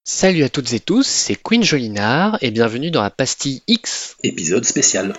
Salut à toutes et tous, c'est Queen Jolinard et bienvenue dans la pastille X. Épisode spécial.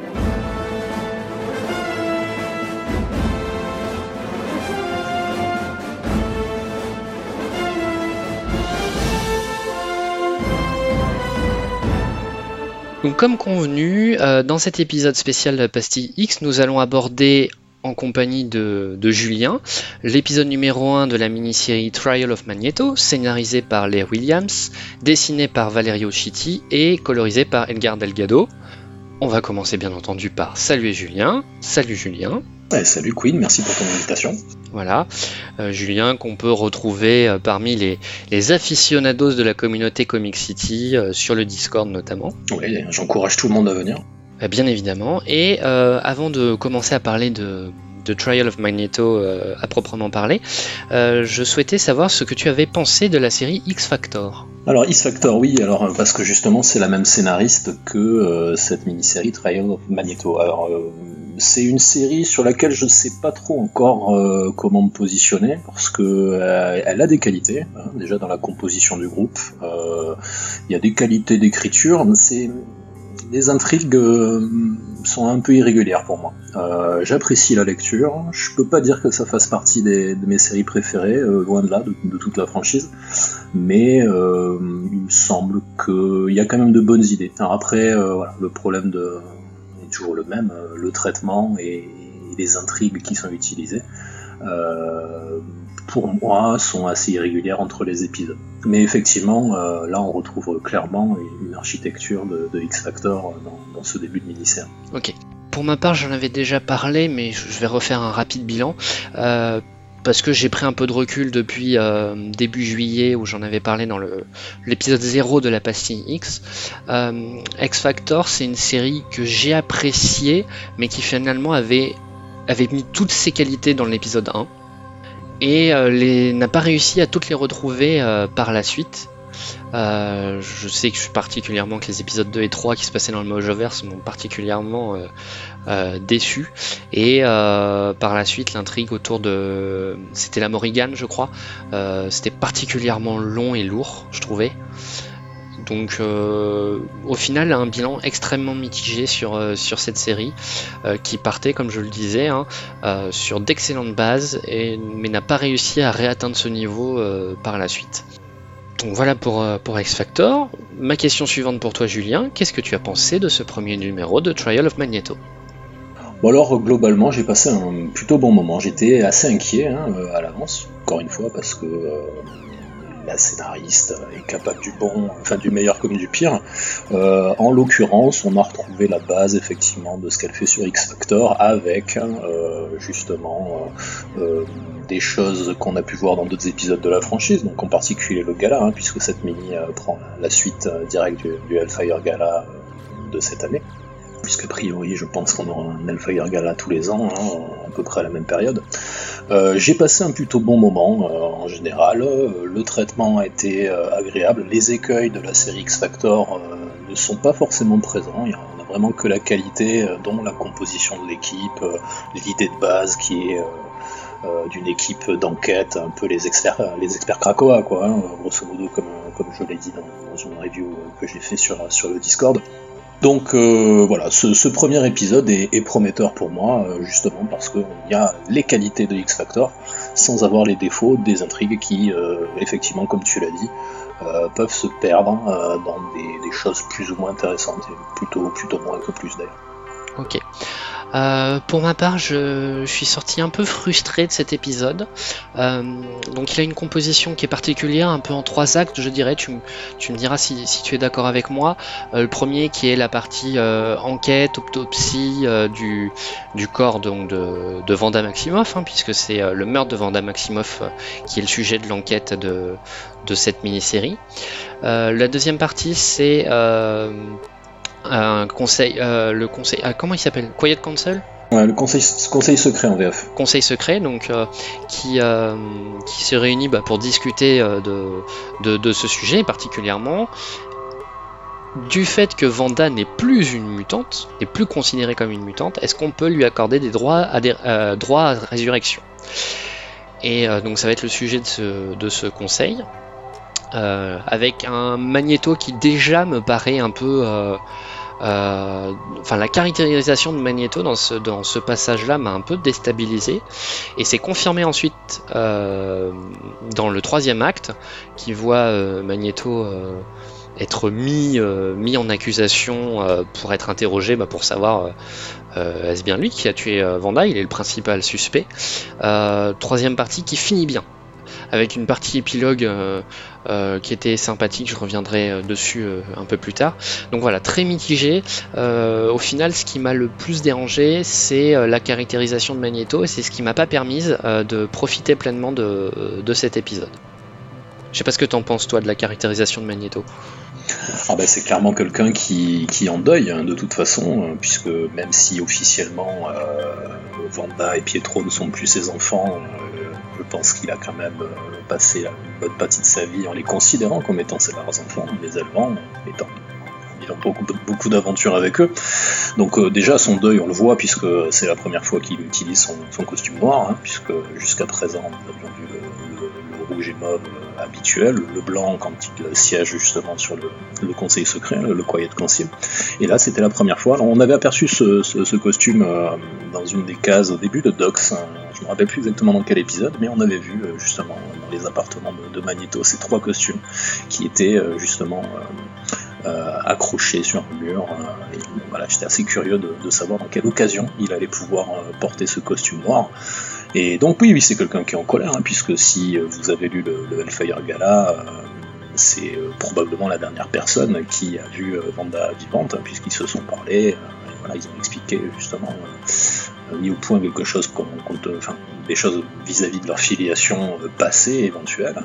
Donc comme convenu, dans cet épisode spécial de la pastille X, nous allons aborder en compagnie de Julien, l'épisode numéro 1 de la mini-série Trial of Magneto, scénarisé par Leigh Williams, dessiné par Valerio Chitti et colorisé par Edgar Delgado. On va commencer bien entendu par saluer Julien. Salut Julien. Salut Queen, merci pour ton invitation. Voilà, Julien qu'on peut retrouver parmi les aficionados de la communauté Comic City, sur le Discord notamment. Oui, j'encourage tout le monde à venir. Bien évidemment, et avant de commencer à parler de Trial of Magneto à proprement parler, je souhaitais savoir ce que tu avais pensé de la série X-Factor. Alors X-Factor, oui, parce que justement c'est la même scénariste que cette mini-série Trial of Magneto. Alors c'est une série sur laquelle je ne sais pas trop encore comment me positionner, parce que elle a des qualités, hein, déjà dans la composition du groupe, il y a des qualités d'écriture, mais les intrigues sont un peu irrégulières pour moi. J'apprécie la lecture, je peux pas dire que ça fasse partie de mes séries préférées, loin de là, de toute la franchise, mais il me semble qu'il y a quand même de bonnes idées. Alors après, voilà, le problème est toujours le même, le traitement et les intrigues qui sont utilisées. Pour moi, sont assez irrégulières entre les épisodes. Mais effectivement, là, on retrouve clairement une architecture de X-Factor dans ce début de mini-série. Ok. Pour ma part, j'en avais déjà parlé, mais je vais refaire un rapide bilan. Parce que j'ai pris un peu de recul depuis début juillet, où j'en avais parlé dans l'épisode 0 de la pastille X. X-Factor, c'est une série que j'ai appréciée, mais qui finalement avait mis toutes ses qualités dans l'épisode 1. Et n'a pas réussi à toutes les retrouver par la suite. Je sais que que les épisodes 2 et 3 qui se passaient dans le Mojoverse m'ont particulièrement déçu. Et par la suite, l'intrigue autour de... C'était la Morrigan, je crois. C'était particulièrement long et lourd, je trouvais. Donc au final un bilan extrêmement mitigé sur cette série qui partait, comme je le disais, sur d'excellentes bases, mais n'a pas réussi à réatteindre ce niveau par la suite. Donc voilà pour X-Factor. Ma question suivante pour toi Julien, qu'est-ce que tu as pensé de ce premier numéro de Trial of Magneto ? Bon alors globalement j'ai passé un plutôt bon moment, j'étais assez inquiet à l'avance, encore une fois, parce que... la scénariste est capable du meilleur comme du pire. En l'occurrence, on a retrouvé la base effectivement de ce qu'elle fait sur X-Factor, avec justement des choses qu'on a pu voir dans d'autres épisodes de la franchise, donc en particulier le gala, puisque cette mini prend la suite directe du Hellfire Gala de cette année. Puisqu'a priori, je pense qu'on aura un Hellfire Gala tous les ans, à peu près à la même période. J'ai passé un plutôt bon moment en général, le traitement a été agréable, les écueils de la série X-Factor ne sont pas forcément présents, il n'y a vraiment que la qualité, dont la composition de l'équipe, l'idée de base qui est d'une équipe d'enquête, un peu les experts Krakoa, quoi, grosso modo, comme je l'ai dit dans une review que j'ai fait sur le Discord. Donc voilà, ce premier épisode est prometteur pour moi, justement parce qu'il y a les qualités de X-Factor, sans avoir les défauts des intrigues qui, effectivement, comme tu l'as dit, peuvent se perdre dans des choses plus ou moins intéressantes, et plutôt moins que plus d'ailleurs. Ok. Pour ma part, je suis sorti un peu frustré de cet épisode. Donc il a une composition qui est particulière, un peu en 3 actes, je dirais. Tu me diras si tu es d'accord avec moi. Le premier qui est la partie enquête, autopsie du corps donc de Wanda Maximoff, puisque c'est le meurtre de Wanda Maximoff qui est le sujet de l'enquête de cette mini-série. La deuxième partie, c'est... le conseil, comment il s'appelle ? Quiet Council ? Ouais, le conseil secret en VF. Conseil secret, donc qui se réunit pour discuter de ce sujet particulièrement du fait que Wanda n'est plus une mutante, n'est plus considérée comme une mutante. Est-ce qu'on peut lui accorder des droits à résurrection ? Et donc ça va être le sujet de ce conseil. avec un Magneto qui déjà me paraît un peu... la caractérisation de Magneto dans ce passage-là m'a un peu déstabilisé, et c'est confirmé ensuite dans le 3e acte, qui voit Magneto être mis en accusation pour être interrogé, pour savoir est-ce bien lui qui a tué Wanda. Il est le principal suspect. 3e partie qui finit bien, avec une partie épilogue qui était sympathique, je reviendrai dessus un peu plus tard. Donc voilà, très mitigé. Au final, ce qui m'a le plus dérangé, c'est la caractérisation de Magneto, et c'est ce qui m'a pas permis de profiter pleinement de cet épisode. Je sais pas ce que t'en penses, toi, de la caractérisation de Magneto. C'est clairement quelqu'un qui en deuil, de toute façon, puisque même si officiellement Wanda et Pietro ne sont plus ses enfants, je pense qu'il a quand même passé une bonne partie de sa vie en les considérant comme étant ses leurs enfants, les élevant, il a beaucoup d'aventures avec eux. Donc déjà son deuil, on le voit, puisque c'est la première fois qu'il utilise son costume noir, puisque jusqu'à présent nous avions vu le rouge et mauve habituel, le blanc quand il siège justement sur le conseil secret, le Quiet Council. Et là c'était la première fois. Alors, on avait aperçu ce costume dans une des cases au début de Docs, je ne me rappelle plus exactement dans quel épisode, mais on avait vu justement dans les appartements de Magneto ces 3 costumes qui étaient justement accrochés sur un mur. Et voilà, j'étais assez curieux de savoir dans quelle occasion il allait pouvoir porter ce costume noir. Et donc oui, c'est quelqu'un qui est en colère, puisque si vous avez lu le Hellfire Gala, c'est probablement la dernière personne qui a vu Wanda vivante, puisqu'ils se sont parlé, ils ont expliqué justement, mis au point quelque chose des choses vis-à-vis de leur filiation passée éventuelle.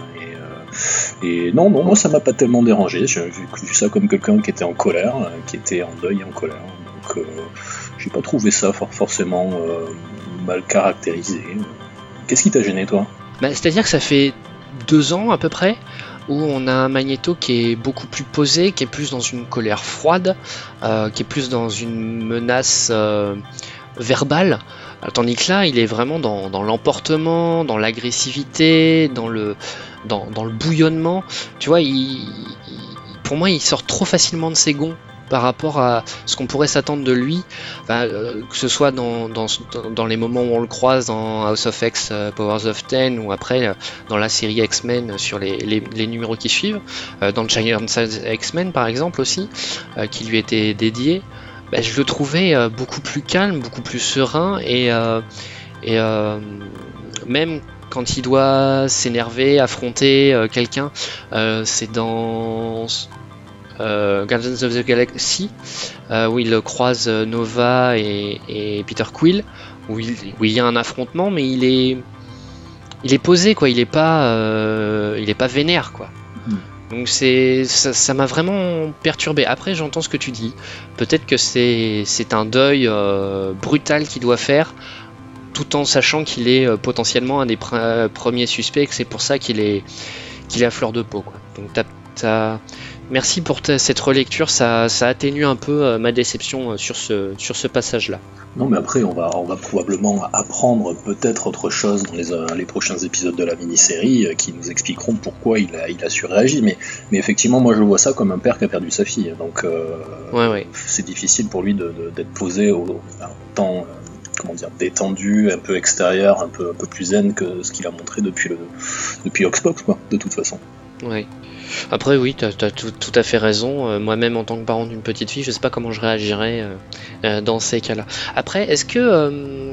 Et non, moi ça m'a pas tellement dérangé, j'ai vu ça comme quelqu'un qui était en colère, qui était en deuil et en colère. Donc j'ai pas trouvé ça forcément mal caractérisé. Qu'est-ce qui t'a gêné, toi ? C'est-à-dire que ça fait 2 ans à peu près où on a un Magneto qui est beaucoup plus posé, qui est plus dans une colère froide, qui est plus dans une menace verbale, tandis que là il est vraiment dans l'emportement, dans l'agressivité, dans le bouillonnement. Tu vois, pour moi il sort trop facilement de ses gonds par rapport à ce qu'on pourrait s'attendre de lui, que ce soit dans les moments où on le croise dans House of X, Powers of 10, ou après dans la série X-Men sur les numéros qui suivent, dans le Giant Size X-Men par exemple aussi, qui lui était dédié. Je le trouvais beaucoup plus calme, beaucoup plus serein, et même quand il doit s'énerver, affronter quelqu'un, c'est dans Guardians of the Galaxy, où il croise Nova et Peter Quill, où il y a un affrontement, mais il est posé, quoi. Il est pas vénère, quoi. Donc ça m'a vraiment perturbé. Après, j'entends ce que tu dis. Peut-être que c'est un deuil brutal qu'il doit faire, tout en sachant qu'il est potentiellement un des premiers suspects, et que c'est pour ça qu'il est à fleur de peau, quoi. Donc merci pour cette relecture, ça atténue un peu ma déception sur ce passage-là. Non, mais après, on va probablement apprendre peut-être autre chose dans les prochains épisodes de la mini-série qui nous expliqueront pourquoi il a surréagi. Mais effectivement, moi je vois ça comme un père qui a perdu sa fille. Donc c'est difficile pour lui d'être posé autant détendu, un peu extérieur, un peu plus zen que ce qu'il a montré depuis Xbox, quoi, de toute façon. Ouais. Après oui, t'as tout à fait raison. Moi-même en tant que parent d'une petite fille, je sais pas comment je réagirais dans ces cas-là. Après, est-ce que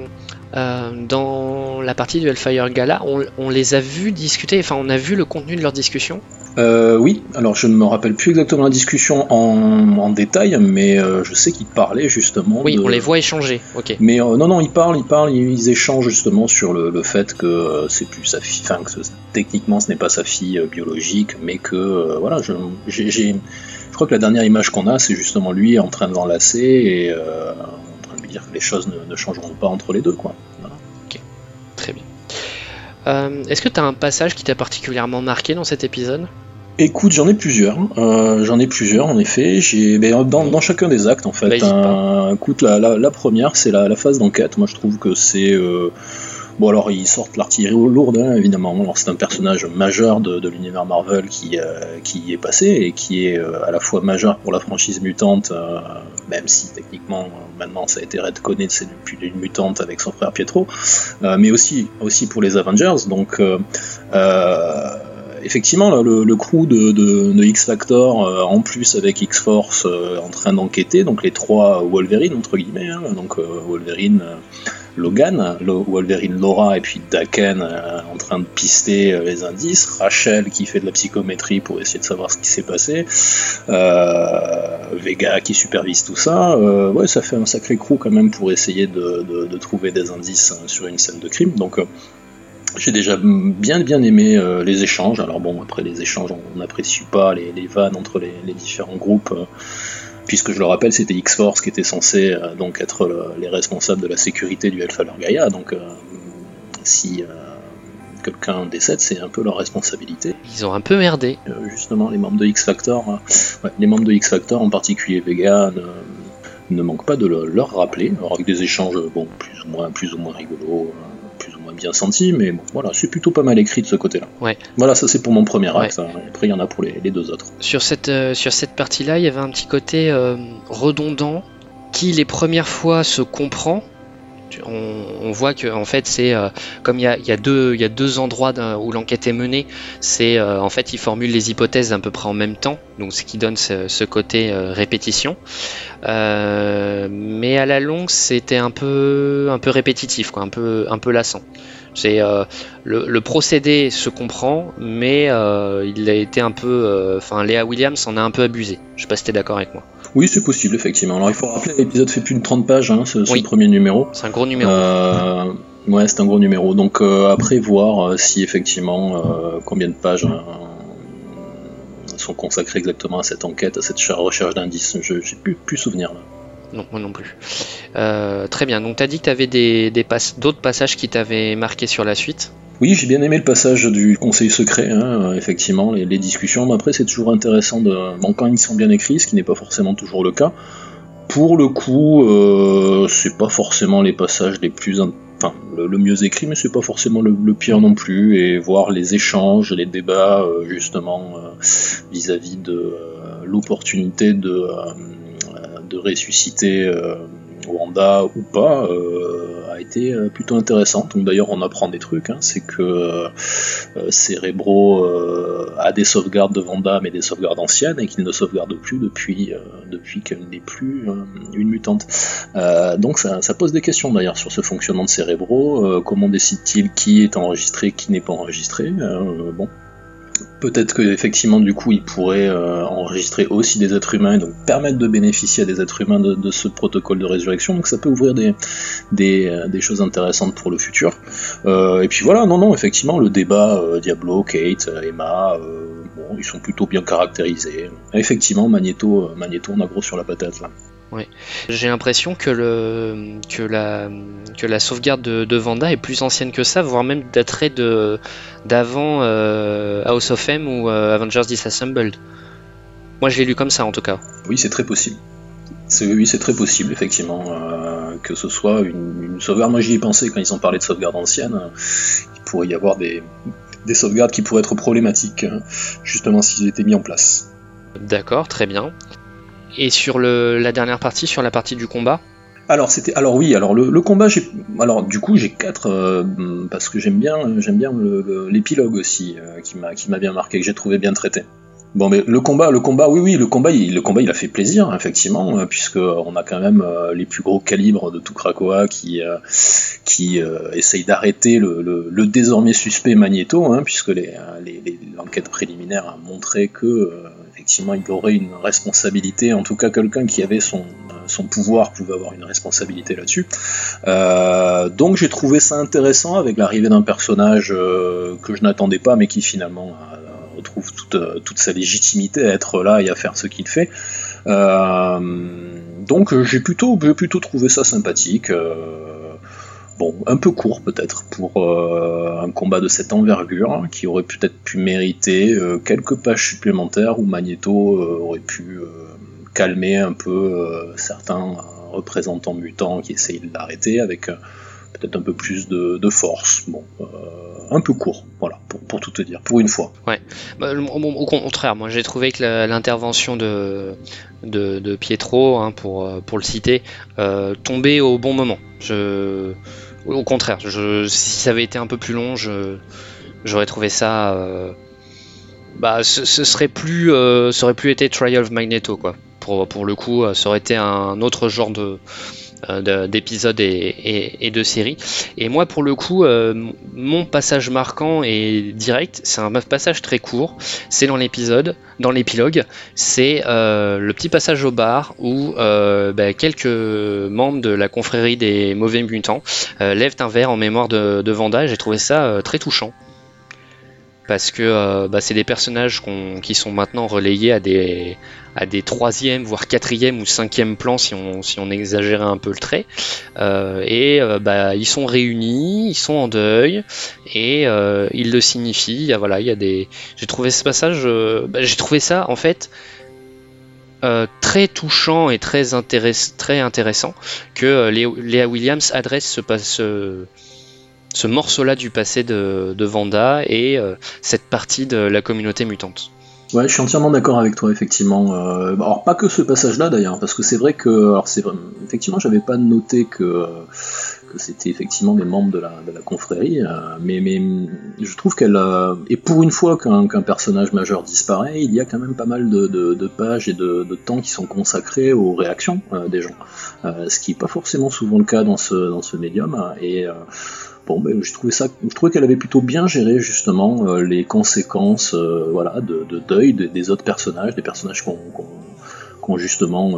dans la partie du Hellfire Gala, on les a vus discuter, enfin on a vu le contenu de leur discussion ? Oui, alors je ne me rappelle plus exactement la discussion en détail, mais je sais qu'ils parlaient justement. Oui, on les voit échanger, ok. Mais non, ils parlent, ils échangent justement sur le fait que c'est plus sa fille, enfin que techniquement ce n'est pas sa fille biologique, mais que voilà, je crois que la dernière image qu'on a, c'est justement lui en train de l'enlacer et en train de lui dire que les choses ne changeront pas entre les deux, quoi. Voilà. Ok, très bien. Est-ce que tu as un passage qui t'a particulièrement marqué dans cet épisode ? Écoute, j'en ai plusieurs en effet. Dans chacun des actes en fait. Écoute, la première, c'est la phase d'enquête. Moi, je trouve que c'est Bon, alors ils sortent l'artillerie lourde, hein, évidemment. Alors, c'est un personnage majeur de l'univers Marvel qui y est passé et qui est à la fois majeur pour la franchise mutante, même si techniquement maintenant ça a été retconné, c'est depuis une mutante avec son frère Pietro, mais aussi pour les Avengers. Donc effectivement, là, le crew de X-Factor, en plus avec X-Force en train d'enquêter, donc les 3 Wolverine, entre guillemets, hein, donc Wolverine, Logan, Wolverine Laura et puis Daken en train de pister les indices, Rachel qui fait de la psychométrie pour essayer de savoir ce qui s'est passé, Vega qui supervise tout ça, ouais, ça fait un sacré crew quand même pour essayer de trouver des indices sur une scène de crime, donc j'ai déjà bien aimé les échanges. Alors bon, après les échanges, on n'apprécie pas les vannes entre les différents groupes, puisque je le rappelle, c'était X-Force qui était censé donc être les responsables de la sécurité du Hellfire Gaia, donc si quelqu'un décède, c'est un peu leur responsabilité. Ils ont un peu merdé. Justement, les membres de X-Factor, les membres de X-Factor, en particulier Vega, ne manquent pas de leur rappeler, alors avec des échanges bon, plus ou moins rigolos, plus ou moins bien sentis, mais bon, voilà, c'est plutôt pas mal écrit de ce côté-là. Ouais. Voilà, ça c'est pour mon premier acte, hein, après il y en a pour les 2 autres. Sur cette partie-là, il y avait un petit côté redondant qui les premières fois se comprend. On voit que en fait c'est comme il y a deux endroits où l'enquête est menée, c'est en fait ils formulent les hypothèses à peu près en même temps, donc ce qui donne ce côté répétition, mais à la longue c'était un peu répétitif, quoi, un peu lassant. C'est le procédé se comprend, mais il a été un peu, Léa Williams en a un peu abusé. Je sais pas si t'es d'accord avec moi. Oui, c'est possible, effectivement. Alors il faut rappeler, l'épisode fait plus de 30 pages, hein, ce premier numéro. C'est un gros numéro. Ouais, c'est un gros numéro. Donc après, voir si effectivement combien de pages sont consacrées exactement à cette enquête, à cette recherche d'indices. J'ai plus souvenir là. Non, moi non plus. Très bien, donc tu as dit que tu avais d'autres passages qui t'avaient marqué sur la suite. Oui, j'ai bien aimé le passage du conseil secret, hein, effectivement, les discussions, mais après c'est toujours intéressant quand ils sont bien écrits, ce qui n'est pas forcément toujours le cas. Pour le coup, c'est pas forcément les passages les plus... le mieux écrit, mais c'est pas forcément le pire non plus, et voir les échanges, les débats, justement, vis-à-vis de l'opportunité de ressusciter Wanda ou pas, a été plutôt intéressante. Donc d'ailleurs on apprend des trucs, hein. C'est que Cerebro a des sauvegardes de Wanda, mais des sauvegardes anciennes, et qu'il ne sauvegarde plus depuis qu'elle n'est plus une mutante. Donc ça pose des questions d'ailleurs sur ce fonctionnement de Cerebro, comment décide-t-il qui est enregistré, qui n'est pas enregistré, bon. Peut-être qu'effectivement du coup il pourrait enregistrer aussi des êtres humains et donc permettre de bénéficier à des êtres humains de ce protocole de résurrection, donc ça peut ouvrir des choses intéressantes pour le futur. Et puis voilà, non, effectivement le débat Diablo, Kate, Emma, bon, ils sont plutôt bien caractérisés. Et effectivement Magneto on a gros sur la patate là. Oui. J'ai l'impression que la sauvegarde de Wanda est plus ancienne que ça, voire même daterait d'avant House of M ou Avengers Disassembled. Moi je l'ai lu comme ça en tout cas. Oui, c'est très possible. C'est très possible effectivement que ce soit une sauvegarde. Moi j'y ai pensé quand ils ont parlé de sauvegarde ancienne. Il pourrait y avoir des sauvegardes qui pourraient être problématiques, justement s'ils étaient mis en place. D'accord, très bien. Et sur la dernière partie, sur la partie du combat ? Alors le combat, j'ai 4 parce que j'aime bien l'épilogue aussi qui m'a bien marqué, que j'ai trouvé bien traité. Bon, mais le combat, il a fait plaisir, effectivement, puisque on a quand même les plus gros calibres de tout Krakoa qui essayent d'arrêter le désormais suspect Magneto, hein, puisque l'enquête préliminaire a montré que effectivement il aurait une responsabilité, en tout cas quelqu'un qui avait son pouvoir pouvait avoir une responsabilité là-dessus. Donc j'ai trouvé ça intéressant avec l'arrivée d'un personnage que je n'attendais pas, mais qui finalement retrouve toute sa légitimité à être là et à faire ce qu'il fait. Donc j'ai plutôt trouvé ça sympathique. Bon, un peu court peut-être pour un combat de cette envergure, hein, qui aurait peut-être pu mériter quelques pages supplémentaires où Magneto aurait pu calmer un peu certains représentants mutants qui essayent de l'arrêter avec peut-être un peu plus de force. Bon, un peu court, voilà, pour tout te dire, pour une fois. Ouais. Au contraire, moi j'ai trouvé que l'intervention de Pietro, hein, pour le citer, tombait au bon moment. Au contraire, si ça avait été un peu plus long, j'aurais trouvé ça. Ça aurait plus été Trial of Magneto, quoi. Pour le coup, ça aurait été un autre genre d'épisode et de série. Et moi, pour le coup, mon passage marquant et direct, c'est un passage très court. C'est dans l'épilogue. C'est le petit passage au bar où quelques membres de la confrérie des mauvais mutants lèvent un verre en mémoire de Wanda. Et j'ai trouvé ça très touchant. Parce que c'est des personnages qui sont maintenant relayés à des 3e, voire 4e ou 5e plans si on exagérait un peu le trait. Ils sont réunis, ils sont en deuil, et ils le signifient. Voilà, j'ai trouvé ce passage, j'ai trouvé ça en fait très touchant et très intéressant que Léa Williams adresse ce morceau-là du passé de Wanda et cette partie de la communauté mutante. Ouais, je suis entièrement d'accord avec toi, effectivement. Alors, pas que ce passage-là, d'ailleurs, parce que c'est vrai que... effectivement, j'avais pas noté que c'était effectivement des membres de la confrérie, mais je trouve qu'elle... et pour une fois qu'un personnage majeur disparaît, il y a quand même pas mal de pages et de temps qui sont consacrés aux réactions des gens. Ce qui n'est pas forcément souvent le cas dans ce médium, et... je trouvais qu'elle avait plutôt bien géré justement les conséquences de deuil des autres personnages, des personnages qu'on justement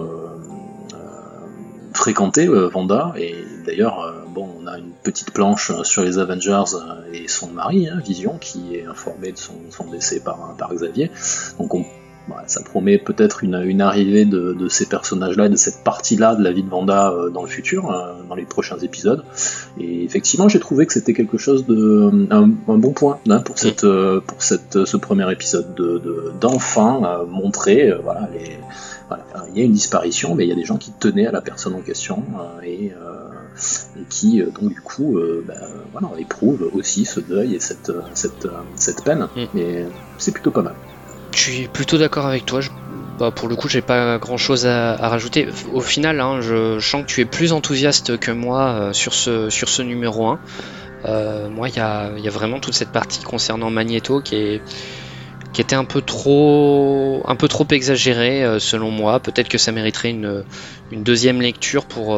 fréquenté Wanda. Et d'ailleurs, on a une petite planche sur les Avengers et son mari, Vision, qui est informé de son décès par Xavier. Donc ça promet peut-être une arrivée de ces personnages-là et de cette partie-là de la vie de Wanda dans le futur, dans les prochains épisodes. Et effectivement, j'ai trouvé que c'était quelque chose un bon point pour ce premier épisode, d'enfin montrer, il y a une disparition, mais il y a des gens qui tenaient à la personne en question et qui donc du coup éprouvent aussi ce deuil et cette peine. Et c'est plutôt pas mal. Je suis plutôt d'accord avec toi. Pour le coup, j'ai pas grand chose à rajouter. Au final, je sens que tu es plus enthousiaste que moi sur ce numéro 1. Moi, il y a vraiment toute cette partie concernant Magneto qui était un peu trop exagérée selon moi. Peut-être que ça mériterait une deuxième lecture pour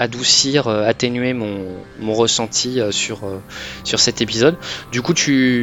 atténuer mon ressenti sur cet épisode. Du coup,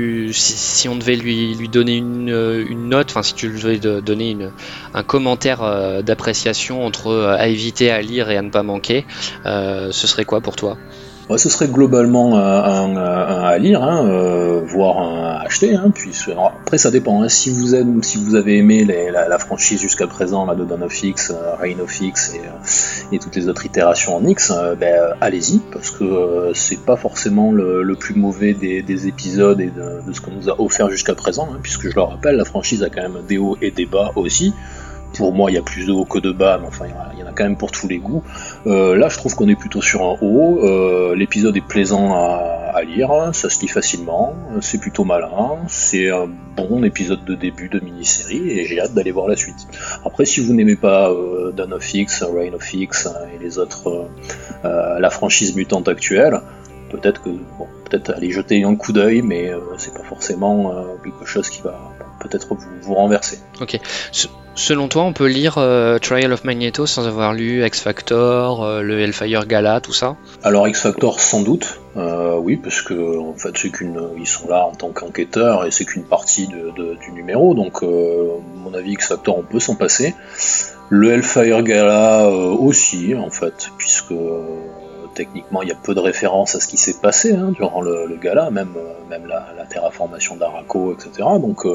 si on devait lui donner une note, enfin si tu devais donner un commentaire d'appréciation entre à éviter, à lire et à ne pas manquer, ce serait quoi pour toi ? Ce serait globalement un à lire, voire un à acheter. Après, ça dépend. Si vous avez aimé la franchise jusqu'à présent de Dawn of X, Reign of X et toutes les autres itérations en X, allez-y, parce que c'est pas forcément le plus mauvais des épisodes et de ce qu'on nous a offert jusqu'à présent, puisque je le rappelle, la franchise a quand même des hauts et des bas aussi. Pour moi, il y a plus de haut que de bas, mais enfin, il y en a quand même pour tous les goûts. Là, je trouve qu'on est plutôt sur un haut. L'épisode est plaisant à lire, ça se lit facilement, c'est plutôt malin, c'est un bon épisode de début de mini-série, et j'ai hâte d'aller voir la suite. Après, si vous n'aimez pas Dawn of X, Reign of X et les autres, la franchise mutante actuelle, peut-être aller jeter un coup d'œil, mais c'est pas forcément quelque chose qui va peut-être vous renverser. Ok. Selon toi, on peut lire Trial of Magneto sans avoir lu X-Factor, le Hellfire Gala, tout ça ? Alors X-Factor, sans doute, oui, parce que en fait, ils sont là en tant qu'enquêteurs et c'est qu'une partie du numéro, donc à mon avis, X-Factor, on peut s'en passer. Le Hellfire Gala aussi, en fait, puisque techniquement, il y a peu de références à ce qui s'est passé durant le gala, même la terraformation d'Araco, etc. Donc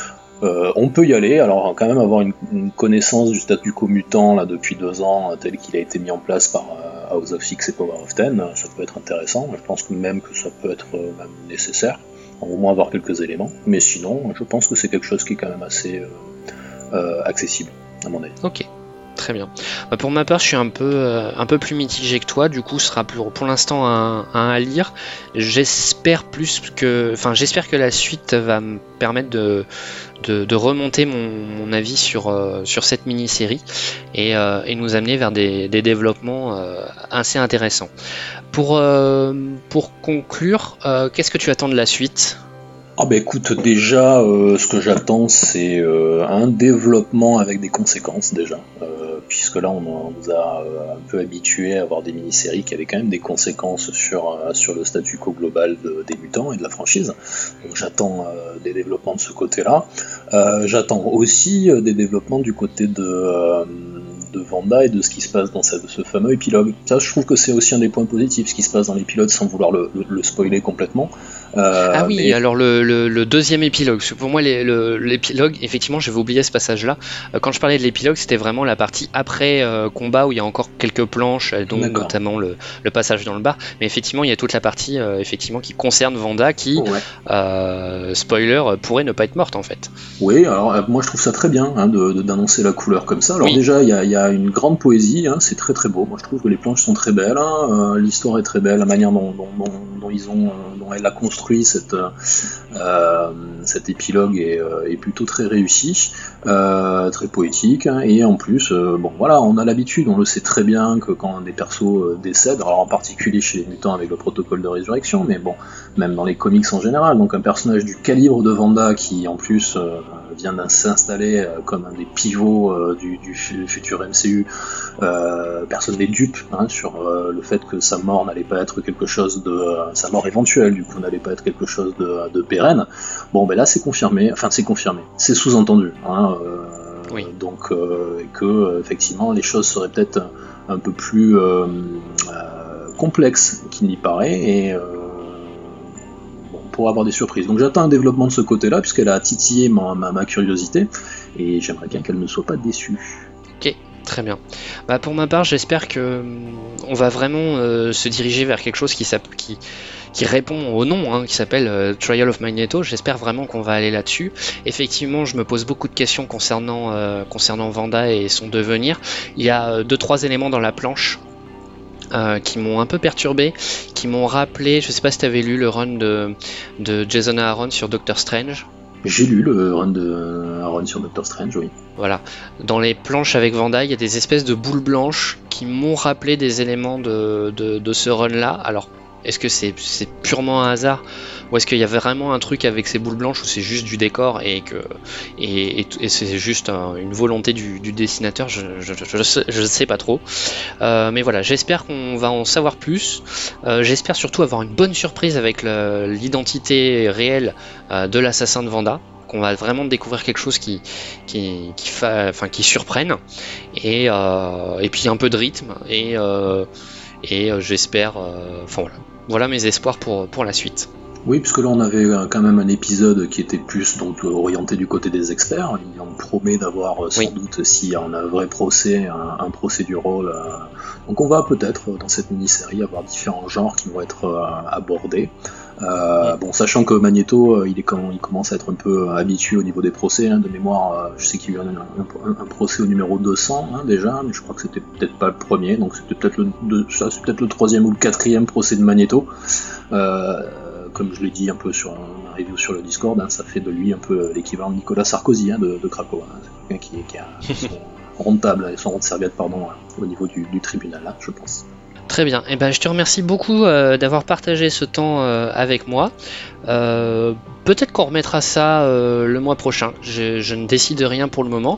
on peut y aller, alors quand même avoir une connaissance du statu quo mutant là, depuis 2 ans, tel qu'il a été mis en place par House of X et Power of Ten, ça peut être intéressant, je pense que ça peut être même nécessaire, au moins avoir quelques éléments, mais sinon je pense que c'est quelque chose qui est quand même assez accessible, à mon avis. Ok. Très bien. Pour ma part, je suis un peu plus mitigé que toi. Du coup, ce sera pour l'instant un à lire. J'espère que la suite va me permettre de remonter mon avis sur cette mini-série et nous amener vers des développements assez intéressants. Pour conclure, qu'est-ce que tu attends de la suite ? Ah bah écoute, déjà, ce que j'attends, c'est un développement avec des conséquences, déjà. Puisque là, on nous a un peu habitués à avoir des mini-séries qui avaient quand même des conséquences sur le statu quo global des mutants et de la franchise. Donc j'attends des développements de ce côté-là. J'attends aussi des développements du côté de Vanda et de ce qui se passe dans ce fameux épilogue. Ça, je trouve que c'est aussi un des points positifs, ce qui se passe dans l'épilogue, sans vouloir le spoiler complètement. Alors le deuxième épilogue, parce que pour moi l'épilogue, effectivement j'avais oublié ce passage là. Quand je parlais de l'épilogue, c'était vraiment la partie après combat où il y a encore quelques planches, donc notamment le passage dans le bar, mais effectivement il y a toute la partie effectivement qui concerne Vanda qui, spoiler, pourrait ne pas être morte en fait. Oui, alors moi je trouve ça très bien d'annoncer la couleur comme ça. Alors déjà il y a une grande poésie, c'est très très beau, moi je trouve que les planches sont très belles, l'histoire est très belle, la manière dont elle a construit cet épilogue est plutôt très réussi, très poétique, et en plus, on a l'habitude, on le sait très bien que quand des persos décèdent, alors en particulier chez les mutants avec le protocole de résurrection, mais bon, même dans les comics en général, donc un personnage du calibre de Vanda qui en plus vient de s'installer comme un des pivots du futur MCU, personne n'est dupe sur le fait que sa mort n'allait pas être quelque chose sa mort éventuelle du coup n'allait pas être quelque chose de pérenne. Bon ben là c'est confirmé, c'est sous-entendu, donc et que effectivement les choses seraient peut-être un peu plus complexes qu'il n'y paraît, et pour avoir des surprises. Donc j'attends un développement de ce côté-là, puisqu'elle a titillé ma curiosité, et j'aimerais bien qu'elle ne soit pas déçue. Ok, très bien. Pour ma part, j'espère que on va vraiment se diriger vers quelque chose qui répond au nom, qui s'appelle Trial of Magneto. J'espère vraiment qu'on va aller là-dessus. Effectivement, je me pose beaucoup de questions concernant Vanda et son devenir. Il y a 2-3 éléments dans la planche qui m'ont un peu perturbé, qui m'ont rappelé, je sais pas si tu avais lu le run de Jason Aaron sur Doctor Strange. J'ai lu le run de Aaron sur Doctor Strange, oui. Voilà, dans les planches avec Vanda, il y a des espèces de boules blanches qui m'ont rappelé des éléments de ce run-là. Alors, est-ce que c'est purement un hasard, ou est-ce qu'il y a vraiment un truc avec ces boules blanches, ou c'est juste du décor et c'est juste une volonté du dessinateur, je sais pas trop. Mais voilà, j'espère qu'on va en savoir plus. J'espère surtout avoir une bonne surprise avec l'identité réelle de l'assassin de Vanda. On va vraiment découvrir quelque chose qui surprenne, et puis un peu de rythme, et j'espère, voilà mes espoirs pour la suite. Oui, puisque là on avait quand même un épisode qui était plus donc orienté du côté des experts. On promet d'avoir sans doute, s'il y a un vrai procès, un procédural. Donc on va peut-être dans cette mini-série avoir différents genres qui vont être abordés. Sachant que Magneto, il commence à être un peu habitué au niveau des procès, de mémoire. Je sais qu'il y a eu un procès au numéro 200 déjà, mais je crois que c'était peut-être pas le premier, donc c'était peut-être le troisième ou le quatrième procès de Magneto. Comme je l'ai dit un peu sur un review sur le Discord, ça fait de lui un peu l'équivalent de Nicolas Sarkozy de Krakow. C'est quelqu'un qui a son rond de table, son rond de serviette, au niveau du tribunal, là, je pense. Très bien, je te remercie beaucoup d'avoir partagé ce temps avec moi. Peut-être qu'on remettra ça le mois prochain, je ne décide de rien pour le moment.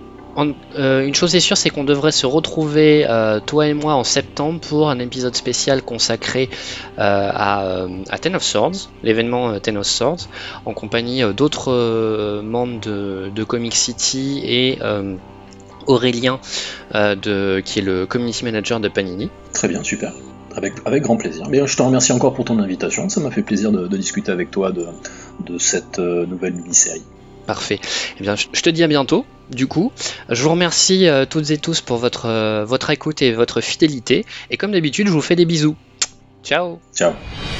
Une chose est sûre, c'est qu'on devrait se retrouver, toi et moi, en septembre pour un épisode spécial consacré à Ten of Swords, l'événement Ten of Swords, en compagnie d'autres membres de Comic City et Aurélien, qui est le community manager de Panini. Très bien, super. Avec grand plaisir. Mais je te remercie encore pour ton invitation, ça m'a fait plaisir de discuter avec toi de cette nouvelle mini-série. Parfait. Je te dis à bientôt. Du coup, je vous remercie toutes et tous pour votre écoute et votre fidélité. Et comme d'habitude, je vous fais des bisous. Ciao. Ciao.